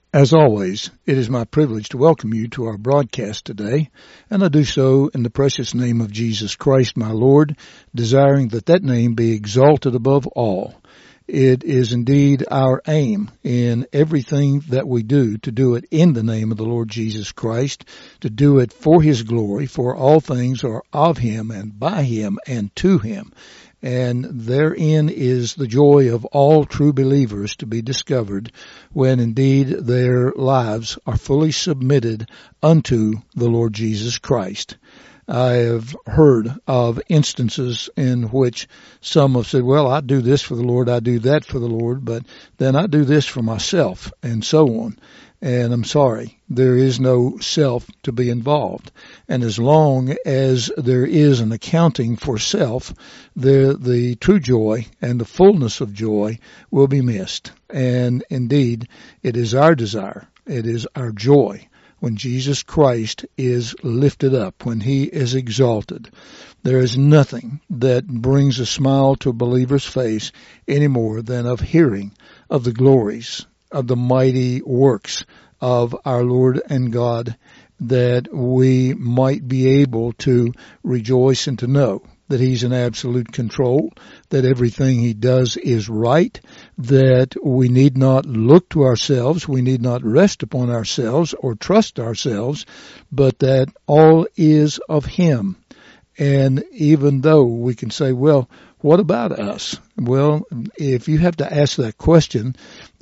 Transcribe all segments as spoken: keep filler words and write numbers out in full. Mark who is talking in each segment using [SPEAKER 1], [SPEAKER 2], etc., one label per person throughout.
[SPEAKER 1] As always, it is my privilege to welcome you to our broadcast today, and I do so in the precious name of Jesus Christ, my Lord, desiring that that name be exalted above all. It is indeed our aim in everything that we do to do it in the name of the Lord Jesus Christ, to do it for His glory, for all things are of Him and by Him and to Him. And therein is the joy of all true believers to be discovered when indeed their lives are fully submitted unto the Lord Jesus Christ. I have heard of instances in which some have said, well, I do this for the Lord, I do that for the Lord, but then I do this for myself, and so on. And I'm sorry, there is no self to be involved. And as long as there is an accounting for self, the, the true joy and the fullness of joy will be missed. And indeed, it is our desire, it is our joy when Jesus Christ is lifted up, when He is exalted. There is nothing that brings a smile to a believer's face any more than of hearing of the glories of the mighty works of our Lord and God, that we might be able to rejoice and to know that He's in absolute control, that everything He does is right, that we need not look to ourselves, we need not rest upon ourselves or trust ourselves, but that all is of Him. And even though we can say, well, what about us? Well, if you have to ask that question,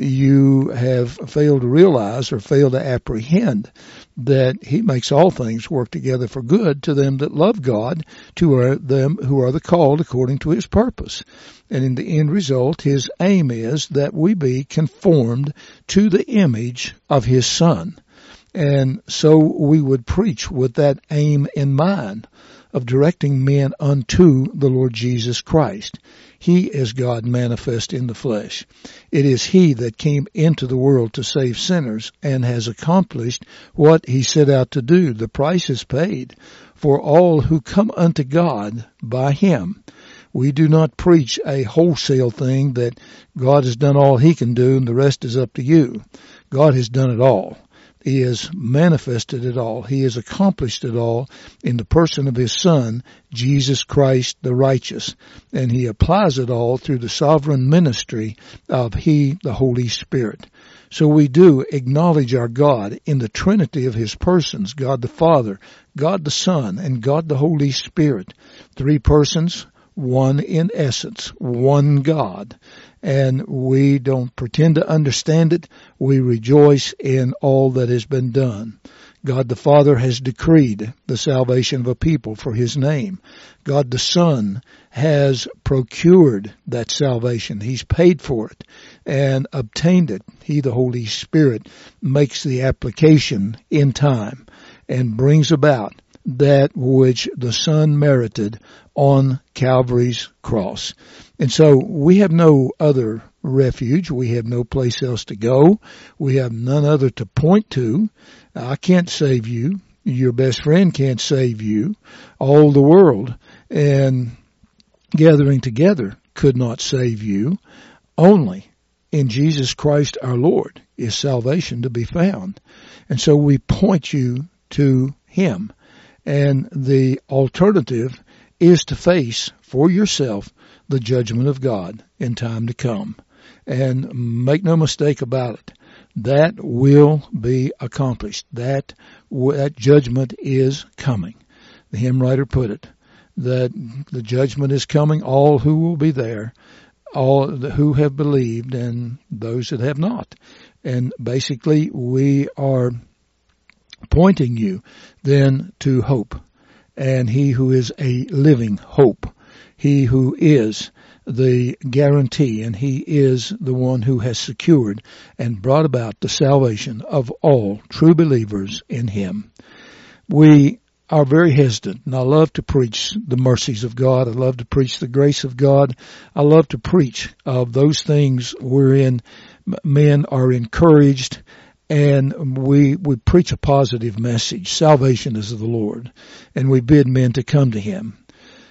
[SPEAKER 1] you have failed to realize or failed to apprehend that He makes all things work together for good to them that love God, to them who are the called according to His purpose. And in the end result, His aim is that we be conformed to the image of His Son. And so we would preach with that aim in mind, of directing men unto the Lord Jesus Christ. He is God manifest in the flesh. It is He that came into the world to save sinners and has accomplished what He set out to do. The price is paid for all who come unto God by Him. We do not preach a wholesale thing that God has done all He can do and the rest is up to you. God has done it all. He has manifested it all. He has accomplished it all in the person of His Son, Jesus Christ the righteous. And He applies it all through the sovereign ministry of He, the Holy Spirit. So we do acknowledge our God in the Trinity of His persons, God the Father, God the Son, and God the Holy Spirit. Three persons, one in essence, one God. And we don't pretend to understand it. We rejoice in all that has been done. God the Father has decreed the salvation of a people for His name. God the Son has procured that salvation. He's paid for it and obtained it. He, the Holy Spirit, makes the application in time and brings about that which the Son merited on Calvary's cross. And so we have no other refuge. We have no place else to go. We have none other to point to. I can't save you. Your best friend can't save you. All the world and gathering together could not save you. Only in Jesus Christ our Lord is salvation to be found. And so we point you to Him. And the alternative is to face for yourself the judgment of God in time to come. And make no mistake about it, that will be accomplished. That, that judgment is coming. The hymn writer put it, that the judgment is coming, all who will be there, all who have believed and those that have not. And basically we are pointing you then to hope, and He who is a living hope, He who is the guarantee, and He is the one who has secured and brought about the salvation of all true believers in Him. We are very hesitant, and I love to preach the mercies of God. I love to preach the grace of God. I love to preach of those things wherein men are encouraged, and we we preach a positive message. Salvation is of the Lord, and we bid men to come to Him.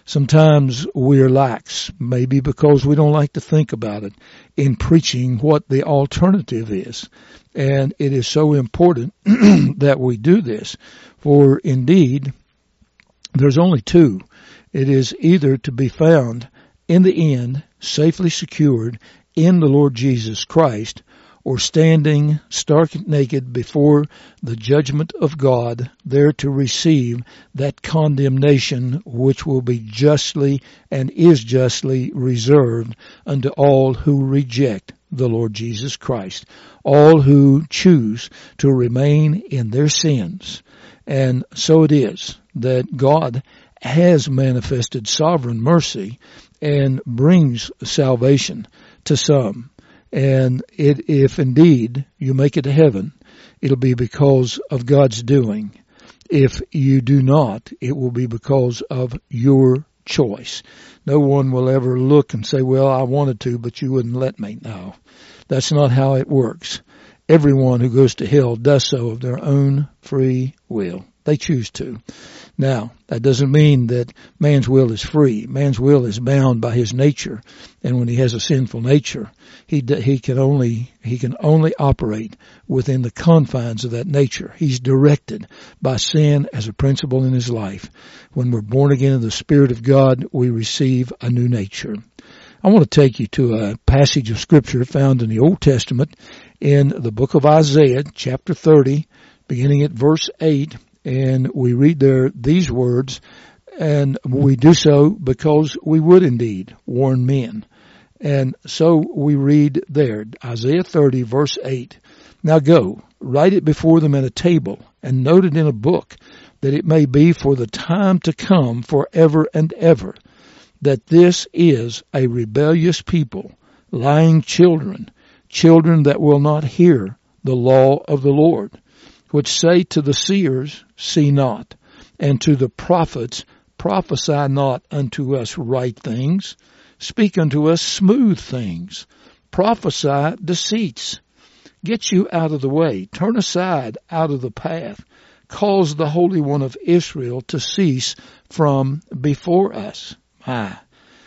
[SPEAKER 1] Sometimes we're lax, maybe because we don't like to think about it, in preaching what the alternative is. And it is so important that we do this. For indeed, there's only two. It is either to be found in the end, safely secured in the Lord Jesus Christ, or standing stark naked before the judgment of God, there to receive that condemnation which will be justly and is justly reserved unto all who reject the Lord Jesus Christ, all who choose to remain in their sins. And so it is that God has manifested sovereign mercy and brings salvation to some. And it, if indeed you make it to heaven, it'll be because of God's doing. If you do not, it will be because of your choice. No one will ever look and say, well, I wanted to, but you wouldn't let me. No, that's not how it works. Everyone who goes to hell does so of their own free will. They choose to. Now, that doesn't mean that man's will is free. Man's will is bound by his nature, and when he has a sinful nature, he he can only he can only operate within the confines of that nature. He's directed by sin as a principle in his life. When we're born again of the Spirit of God, we receive a new nature. I want to take you to a passage of Scripture found in the Old Testament in the book of Isaiah, chapter thirty, beginning at verse eight. And we read there these words, and we do so because we would indeed warn men. And so we read there, Isaiah thirty, verse eight. Now go, write it before them in a table, and note it in a book, that it may be for the time to come forever and ever, that this is a rebellious people, lying children, children that will not hear the law of the Lord, which say to the seers, see not, and to the prophets, prophesy not unto us right things, speak unto us smooth things, prophesy deceits. Get you out of the way, turn aside out of the path, cause the Holy One of Israel to cease from before us. My.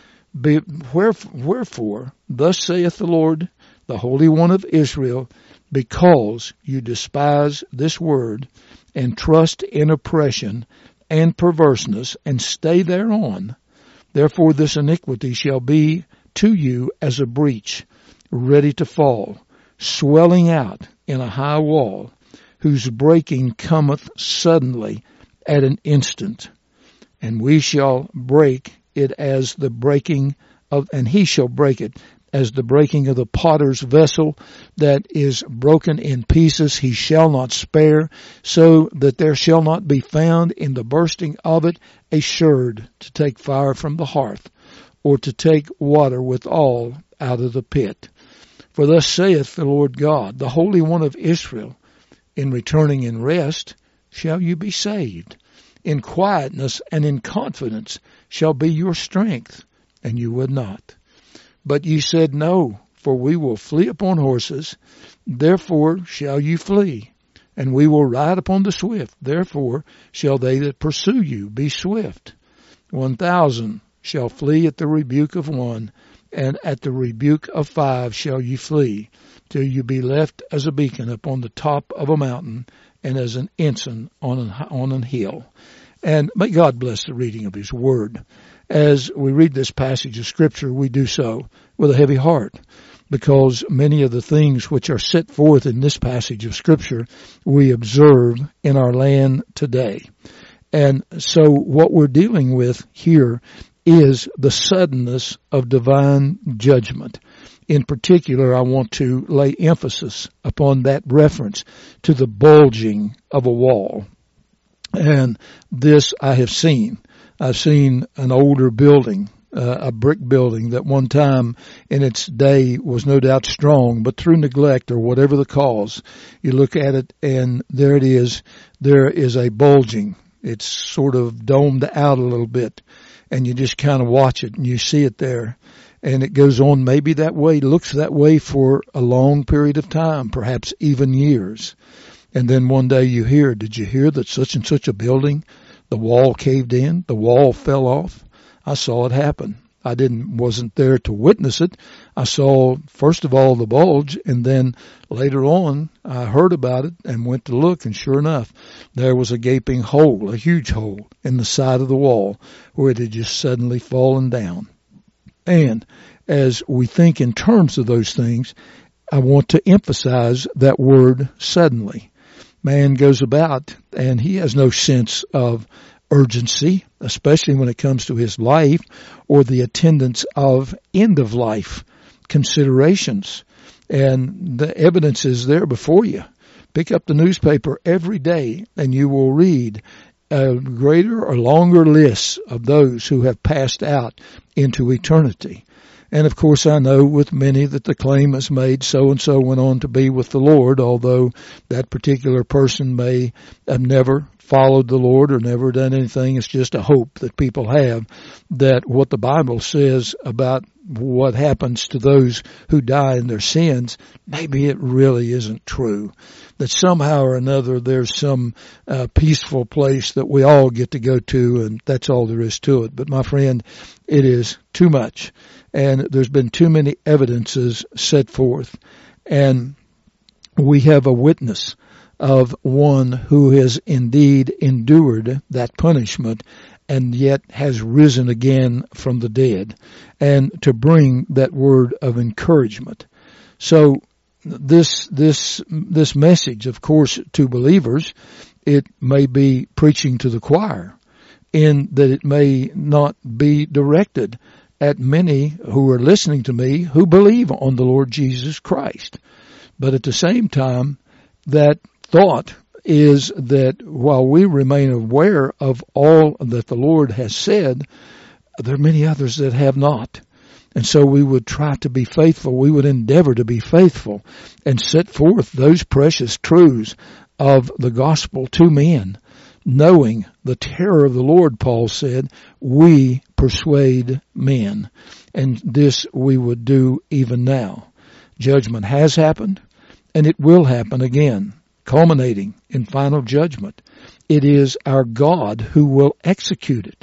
[SPEAKER 1] Be, wherefore, thus saith the Lord, the Holy One of Israel, because you despise this word, and trust in oppression and perverseness, and stay thereon, therefore this iniquity shall be to you as a breach, ready to fall, swelling out in a high wall, whose breaking cometh suddenly at an instant. And we shall break it as the breaking of, and he shall break it as the breaking of the potter's vessel that is broken in pieces. He shall not spare, so that there shall not be found in the bursting of it a sherd to take fire from the hearth, or to take water withal out of the pit. For thus saith the Lord God, the Holy One of Israel, in returning in rest shall you be saved. In quietness and in confidence shall be your strength, and you would not. But ye said, no, for we will flee upon horses, therefore shall you flee. And we will ride upon the swift, therefore shall they that pursue you be swift. One thousand shall flee at the rebuke of one, and at the rebuke of five shall you flee, till you be left as a beacon upon the top of a mountain, and as an ensign on an, on an hill. And may God bless the reading of His Word. As we read this passage of Scripture, we do so with a heavy heart, because many of the things which are set forth in this passage of Scripture we observe in our land today. And so what we're dealing with here is the suddenness of divine judgment. In particular, I want to lay emphasis upon that reference to the bulging of a wall. And this I have seen. I've seen an older building, uh, a brick building that one time in its day was no doubt strong, but through neglect or whatever the cause, you look at it and there it is. There is a bulging. It's sort of domed out a little bit, and you just kind of watch it and you see it there. And it goes on maybe that way, looks that way for a long period of time, perhaps even years. And then one day you hear, did you hear that such and such a building, the wall caved in, the wall fell off? I saw it happen. I didn't, wasn't there to witness it. I saw, first of all, the bulge, and then later on, I heard about it and went to look, and sure enough, there was a gaping hole, a huge hole in the side of the wall where it had just suddenly fallen down. And as we think in terms of those things, I want to emphasize that word suddenly. Man goes about, and he has no sense of urgency, especially when it comes to his life or the attendance of end-of-life considerations. And the evidence is there before you. Pick up the newspaper every day and you will read a greater or longer list of those who have passed out into eternity. And of course I know with many that the claim is made so-and-so went on to be with the Lord, although that particular person may have never followed the Lord or never done anything. It's just a hope that people have that what the Bible says about what happens to those who die in their sins, maybe it really isn't true. That somehow or another there's some uh, peaceful place that we all get to go to, and that's all there is to it. But my friend, it is too much. And there's been too many evidences set forth. And we have a witness of one who has indeed endured that punishment and yet has risen again from the dead, and to bring that word of encouragement. So this, this, this message, of course, to believers, it may be preaching to the choir in that it may not be directed at many who are listening to me who believe on the Lord Jesus Christ. But at the same time, that thought is that while we remain aware of all that the Lord has said, there are many others that have not. And so we would try to be faithful. We would endeavor to be faithful and set forth those precious truths of the gospel to men, knowing the terror of the Lord, Paul said, we persuade men. And this we would do even now. Judgment has happened, and it will happen again, culminating in final judgment. It is our God who will execute it.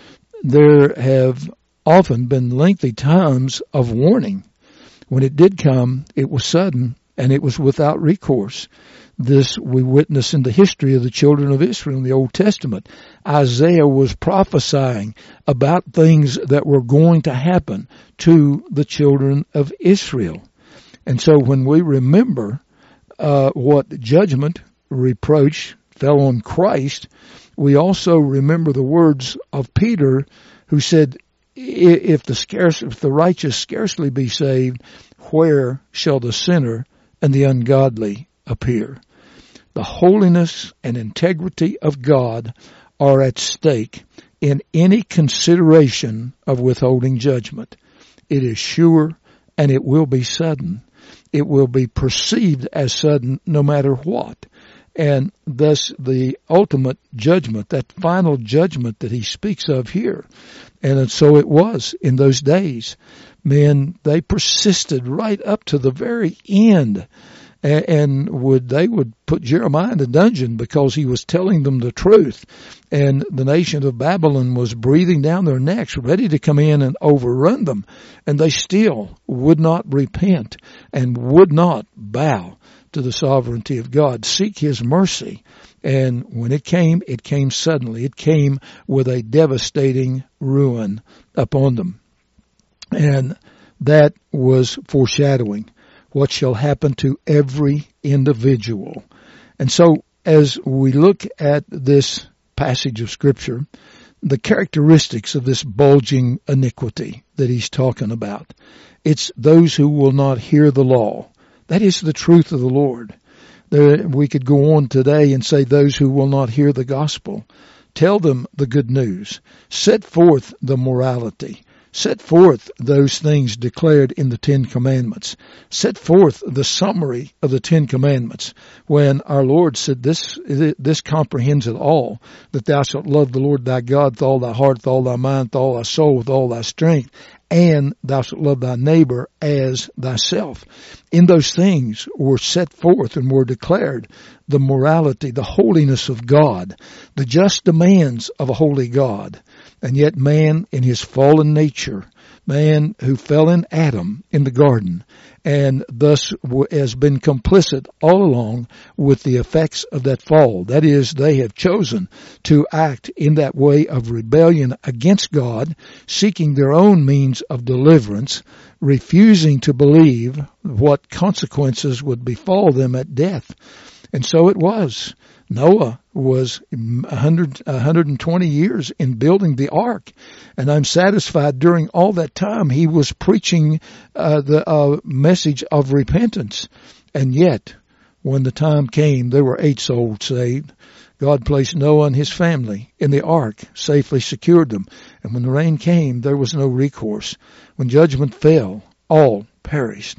[SPEAKER 1] There have often been lengthy times of warning. When it did come, it was sudden, and it was without recourse. This we witness in the history of the children of Israel in the Old Testament. Isaiah was prophesying about things that were going to happen to the children of Israel. And so when we remember uh, what judgment, reproach fell on Christ, we also remember the words of Peter, who said, if the scarce, if the righteous scarcely be saved, where shall the sinner and the ungodly appear? The holiness and integrity of God are at stake in any consideration of withholding judgment. It is sure, and it will be sudden. It will be perceived as sudden no matter what. And thus the ultimate judgment, that final judgment that he speaks of here. And so it was in those days. Men, they persisted right up to the very end. And would they would put Jeremiah in the dungeon because he was telling them the truth. And the nation of Babylon was breathing down their necks, ready to come in and overrun them. And they still would not repent and would not bow to the sovereignty of God, seek his mercy. And when it came, it came suddenly. It came with a devastating ruin upon them. And that was foreshadowing what shall happen to every individual. And so as we look at this passage of Scripture, the characteristics of this bulging iniquity that he's talking about, it's those who will not hear the law. That is the truth of the Lord. There, we could go on today and say those who will not hear the gospel. Tell them the good news. Set forth the morality. Set forth those things declared in the Ten Commandments. Set forth the summary of the Ten Commandments when our Lord said this, this comprehends it all, that thou shalt love the Lord thy God with all thy heart, with all thy mind, with all thy soul, with all thy strength, and thou shalt love thy neighbor as thyself. In those things were set forth and were declared the morality, the holiness of God, the just demands of a holy God. And yet man in his fallen nature, man who fell in Adam in the garden, and thus has been complicit all along with the effects of that fall. That is, they have chosen to act in that way of rebellion against God, seeking their own means of deliverance, refusing to believe what consequences would befall them at death. And so it was. Noah was one hundred, one hundred twenty years in building the ark, and I'm satisfied during all that time he was preaching uh, the uh, message of repentance. And yet, when the time came, there were eight souls saved. God placed Noah and his family in the ark, safely secured them. And when the rain came, there was no recourse. When judgment fell, all perished.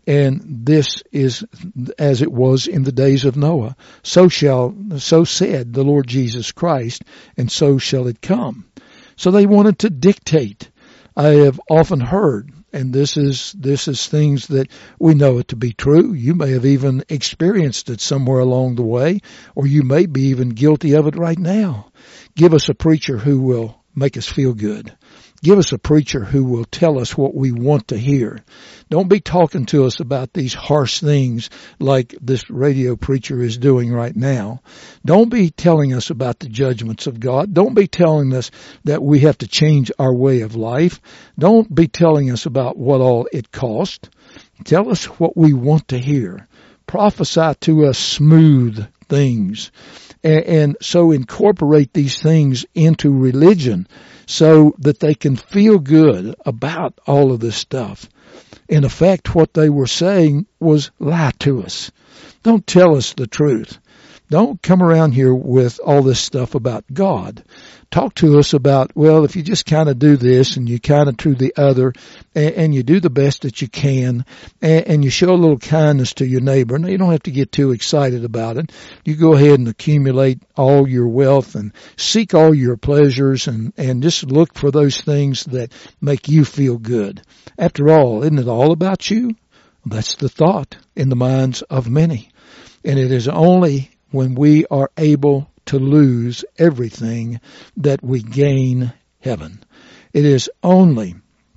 [SPEAKER 1] And this is as it was in the days of Noah. So shall, so said the Lord Jesus Christ, and so shall it come. So they wanted to dictate. I have often heard, and this is, this is things that we know it to be true. You may have even experienced it somewhere along the way, or you may be even guilty of it right now. Give us a preacher who will make us feel good. Give us a preacher who will tell us what we want to hear. Don't be talking to us about these harsh things like this radio preacher is doing right now. Don't be telling us about the judgments of God. Don't be telling us that we have to change our way of life. Don't be telling us about what all it costs. Tell us what we want to hear. Prophesy to us smooth things. And, and so incorporate these things into religion so that they can feel good about all of this stuff. In effect, what they were saying was lie to us. Don't tell us the truth. Don't come around here with all this stuff about God. Talk to us about, well, if you just kind of do this and you kind of do the other and, and you do the best that you can and, and you show a little kindness to your neighbor. Now, you don't have to get too excited about it. You go ahead and accumulate all your wealth and seek all your pleasures and, and just look for those things that make you feel good. After all, isn't it all about you? That's the thought in the minds of many. And it is only when we are able to lose everything that we gain heaven. It is only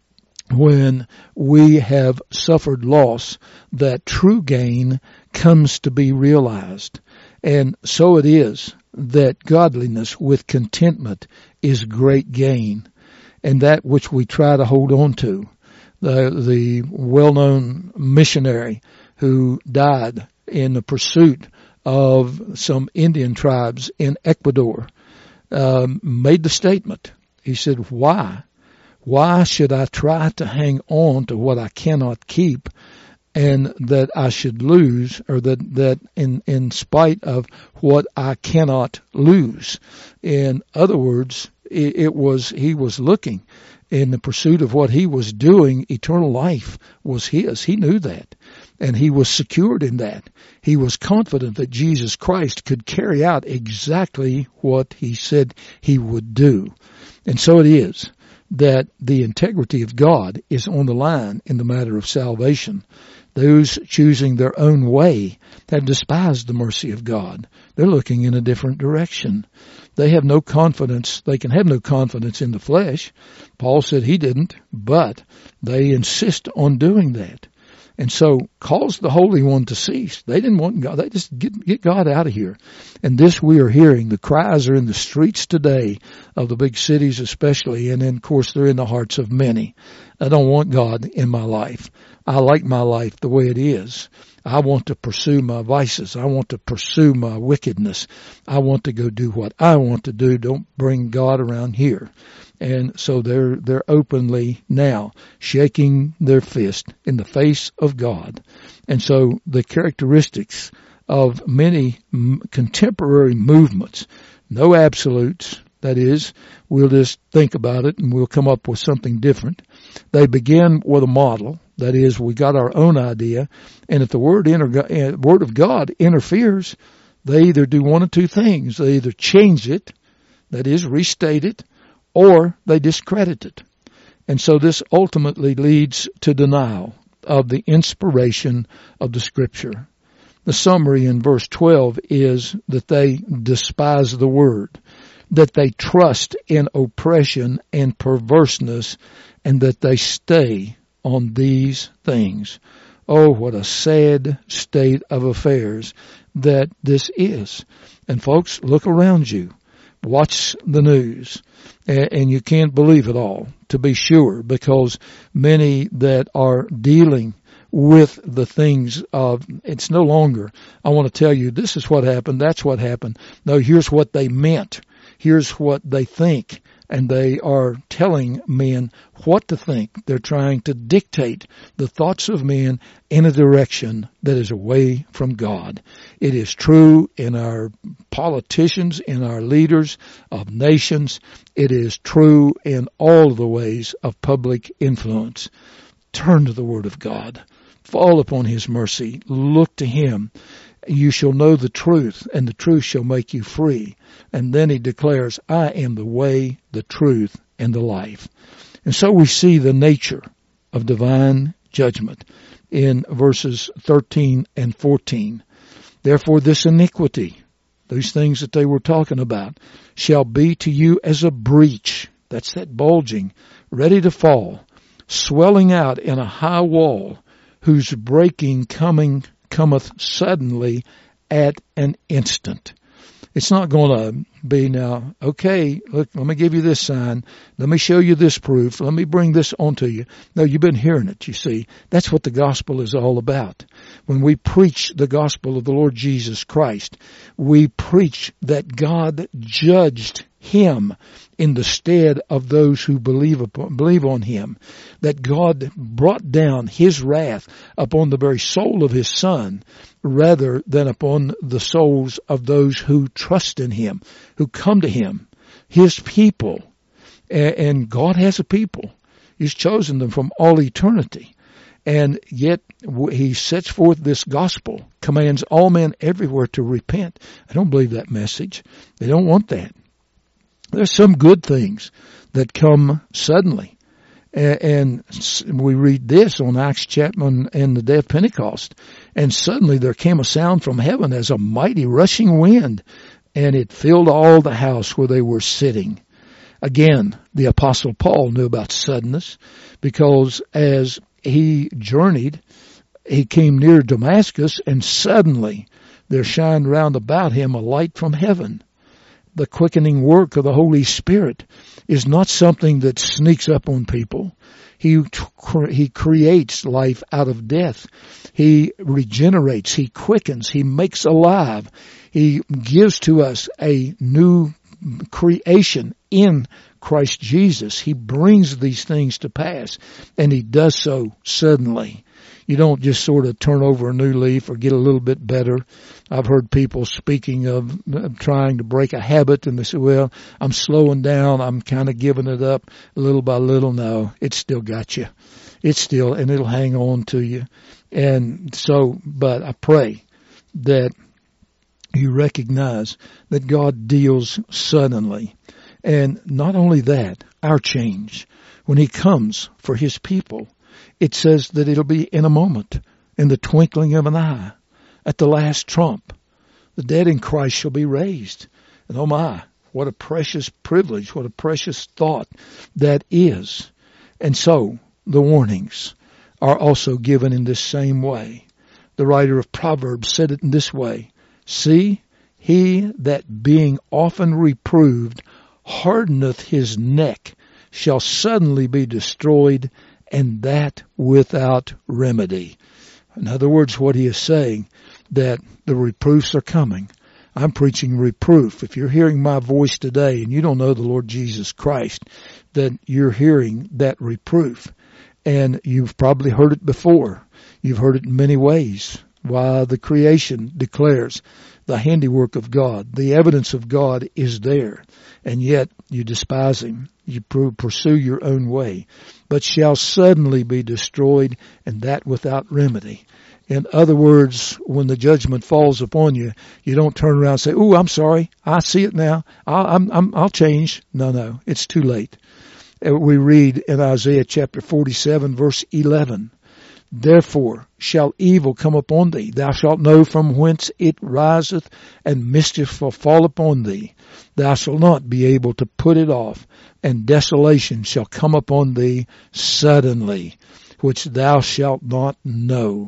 [SPEAKER 1] when we have suffered loss that true gain comes to be realized. And so it is that godliness with contentment is great gain, and that which we try to hold on to. The, the well-known missionary who died in the pursuit of some Indian tribes in Ecuador, um, made the statement. He said, why? Why should I try to hang on to what I cannot keep and that I should lose, or that, that in, in spite of what I cannot lose? In other words, it, it was, he was looking in the pursuit of what he was doing. Eternal life was his. He knew that. And he was secured in that. He was confident that Jesus Christ could carry out exactly what he said he would do. And so it is that the integrity of God is on the line in the matter of salvation. Those choosing their own way have despised the mercy of God. They're looking in a different direction. They have no confidence. They can have no confidence in the flesh. Paul said he didn't, but they insist on doing that. And so cause the Holy One to cease. They didn't want God. They just get, get God out of here. And this we are hearing. The cries are in the streets today of the big cities especially. And then, of course, they're in the hearts of many. I don't want God in my life. I like my life the way it is. I want to pursue my vices. I want to pursue my wickedness. I want to go do what I want to do. Don't bring God around here. And so they're, they're openly now shaking their fist in the face of God. And so the characteristics of many contemporary movements, no absolutes, that is, we'll just think about it and we'll come up with something different. They begin with a model. That is, we got our own idea. And if the word, inter- word of God interferes, they either do one of two things. They either change it, that is, restate it, or they discredit it. And so this ultimately leads to denial of the inspiration of the Scripture. The summary in verse twelve is that they despise the Word, that they trust in oppression and perverseness, and that they stay on these things. Oh, what a sad state of affairs that this is. And folks, look around you. Watch the news. And you can't believe it all, to be sure, because many that are dealing with the things of, it's no longer, I want to tell you, this is what happened, that's what happened. No, here's what they meant. Here's what they think. And they are telling men what to think. They're trying to dictate the thoughts of men in a direction that is away from God. It is true in our politicians, in our leaders of nations. It is true in all the ways of public influence. Turn to the Word of God. Fall upon His mercy. Look to Him. You shall know the truth, and the truth shall make you free. And then He declares, I am the way, the truth, and the life. And so we see the nature of divine judgment in verses thirteen and fourteen. Therefore this iniquity, those things that they were talking about, shall be to you as a breach. That's that bulging, ready to fall, swelling out in a high wall, whose breaking coming cometh suddenly at an instant. It's not going to be now, okay, look, let me give you this sign. Let me show you this proof. Let me bring this onto you. No, you've been hearing it, you see. That's what the gospel is all about. When we preach the gospel of the Lord Jesus Christ, we preach that God judged Him in the stead of those who believe upon, believe on Him, that God brought down His wrath upon the very soul of His Son rather than upon the souls of those who trust in Him, who come to Him, His people. And God has a people. He's chosen them from all eternity. And yet He sets forth this gospel, commands all men everywhere to repent. I don't believe that message. They don't want that. There's some good things that come suddenly. And we read this on Acts chapter and the day of Pentecost. And suddenly there came a sound from heaven as a mighty rushing wind, and it filled all the house where they were sitting. Again, the Apostle Paul knew about suddenness, because as he journeyed, he came near Damascus, and suddenly there shined round about him a light from heaven. The quickening work of the Holy Spirit is not something that sneaks up on people. He, he creates life out of death. He regenerates. He quickens. He makes alive. He gives to us a new creation in Christ Jesus. He brings these things to pass, and He does so suddenly. You don't just sort of turn over a new leaf or get a little bit better. I've heard people speaking of trying to break a habit, and they say, well, I'm slowing down. I'm kind of giving it up little by little. No, it's still got you. It's still, and it'll hang on to you. And so, but I pray that you recognize that God deals suddenly. And not only that, our change, when He comes for His people, it says that it'll be in a moment, in the twinkling of an eye, at the last trump. The dead in Christ shall be raised. And oh my, what a precious privilege, what a precious thought that is. And so, the warnings are also given in this same way. The writer of Proverbs said it in this way, see, he that being often reproved hardeneth his neck shall suddenly be destroyed, and that without remedy. In other words, what he is saying, that the reproofs are coming. I'm preaching reproof. If you're hearing my voice today and you don't know the Lord Jesus Christ, then you're hearing that reproof. And you've probably heard it before. You've heard it in many ways. Why, the creation declares the handiwork of God. The evidence of God is there. And yet you despise Him. You pursue your own way. But shall suddenly be destroyed, and that without remedy. In other words, when the judgment falls upon you, you don't turn around and say, "Oh, I'm sorry. I see it now. I'll, I'm, I'm, I'll change." No, no, it's too late. We read in Isaiah chapter forty-seven, verse eleven, therefore shall evil come upon thee. Thou shalt know from whence it riseth, and mischief shall fall upon thee. Thou shalt not be able to put it off, and desolation shall come upon thee suddenly, which thou shalt not know.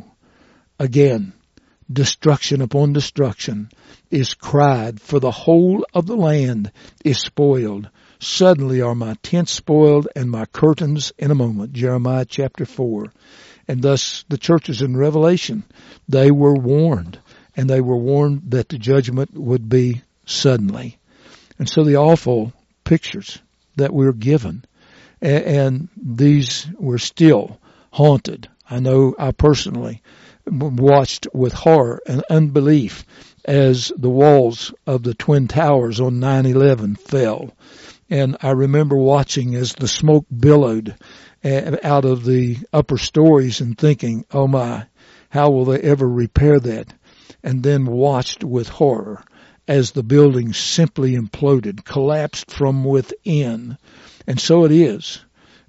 [SPEAKER 1] Again, destruction upon destruction is cried, for the whole of the land is spoiled. Suddenly are my tents spoiled, and my curtains in a moment. Jeremiah chapter four. And thus the churches in Revelation, they were warned, and they were warned that the judgment would be suddenly. And so the awful pictures that we're given, and, and these were still haunted. I know I personally watched with horror and unbelief as the walls of the Twin Towers on nine eleven fell. And I remember watching as the smoke billowed out of the upper stories and thinking, oh my, how will they ever repair that? And then watched with horror as the building simply imploded, collapsed from within. And so it is,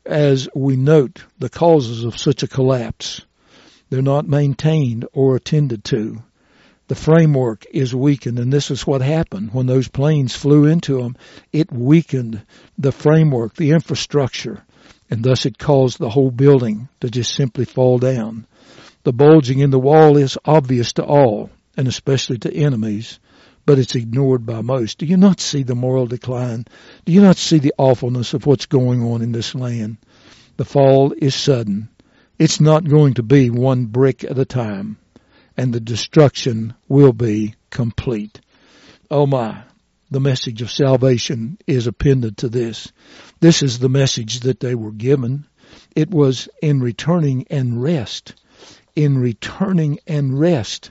[SPEAKER 1] as we note the causes of such a collapse. They're not maintained or attended to. The framework is weakened, and this is what happened when those planes flew into them. It weakened the framework, the infrastructure, and thus it caused the whole building to just simply fall down. The bulging in the wall is obvious to all, and especially to enemies, but it's ignored by most. Do you not see the moral decline? Do you not see the awfulness of what's going on in this land? The fall is sudden. It's not going to be one brick at a time, and the destruction will be complete. Oh my, the message of salvation is appended to this. This is the message that they were given. It was in returning and rest. In returning and rest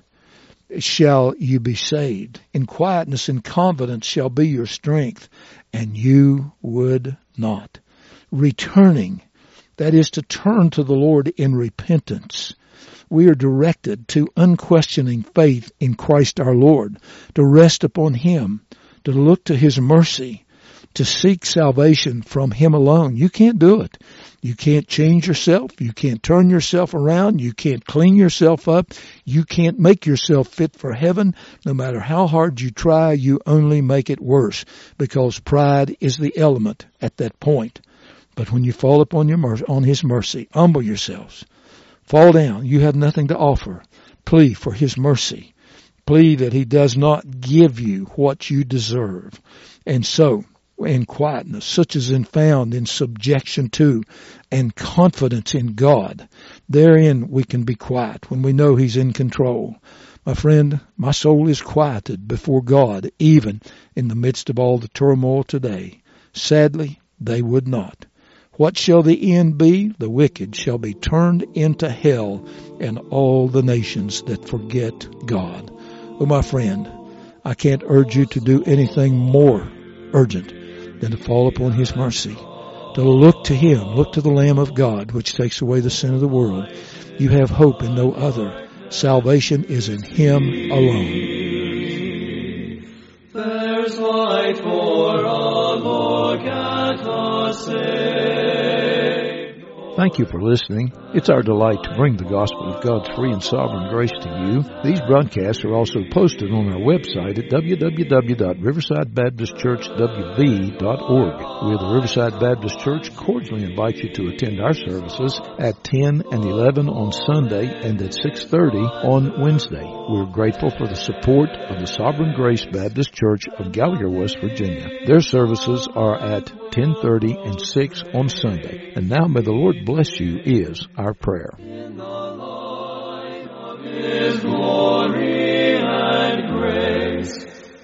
[SPEAKER 1] shall you be saved. In quietness and confidence shall be your strength, and you would not. Returning, that is to turn to the Lord in repentance. We are directed to unquestioning faith in Christ our Lord, to rest upon Him, to look to His mercy, to seek salvation from Him alone. You can't do it. You can't change yourself. You can't turn yourself around. You can't clean yourself up. You can't make yourself fit for heaven. No matter how hard you try, you only make it worse, because pride is the element at that point. But when you fall upon your mercy, on His mercy, humble yourselves. Fall down. You have nothing to offer. Plead for His mercy. Plead that He does not give you what you deserve. And so, in quietness, such as is found in subjection to and confidence in God, therein we can be quiet when we know He's in control. My friend, my soul is quieted before God, even in the midst of all the turmoil today. Sadly, they would not. What shall the end be? The wicked shall be turned into hell, and all the nations that forget God. Oh, my friend, I can't urge you to do anything more urgent than to fall upon His mercy, to look to Him, look to the Lamb of God, which takes away the sin of the world. You have hope in no other. Salvation is in Him alone.
[SPEAKER 2] There's light for all, look at the Savior.
[SPEAKER 1] Thank you for listening. It's our delight to bring the gospel of God's free and sovereign grace to you. These broadcasts are also posted on our website at w w w dot riverside baptist church w b dot org. We of the Riverside Baptist Church cordially invite you to attend our services at ten and eleven on Sunday and at six thirty on Wednesday. We're grateful for the support of the Sovereign Grace Baptist Church of Gallagher, West Virginia. Their services are at ten thirty and six on Sunday. And now may the Lord bless you is our prayer.
[SPEAKER 2] In the light of His glory and grace.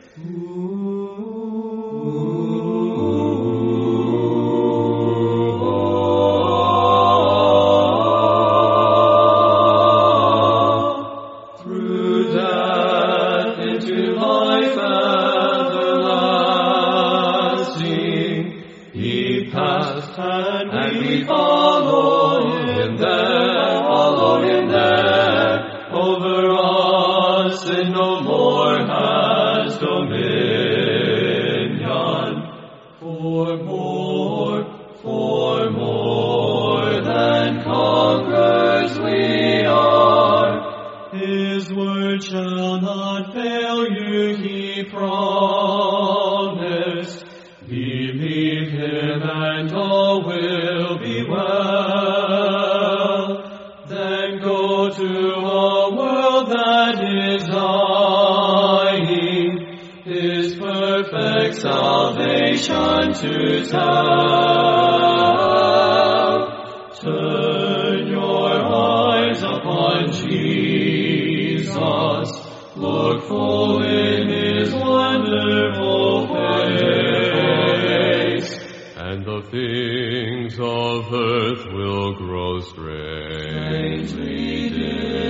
[SPEAKER 2] Through death into life everlasting, He passed, and we follow Him there, follow Him there. Over us sin no more has dominion. For more, for He promised. Believe Him and all will be well. Then go to a world that is dying, His perfect salvation to tell. Turn your eyes upon Jesus. Look full in His wonderful face, and the things of earth will grow strangely dim.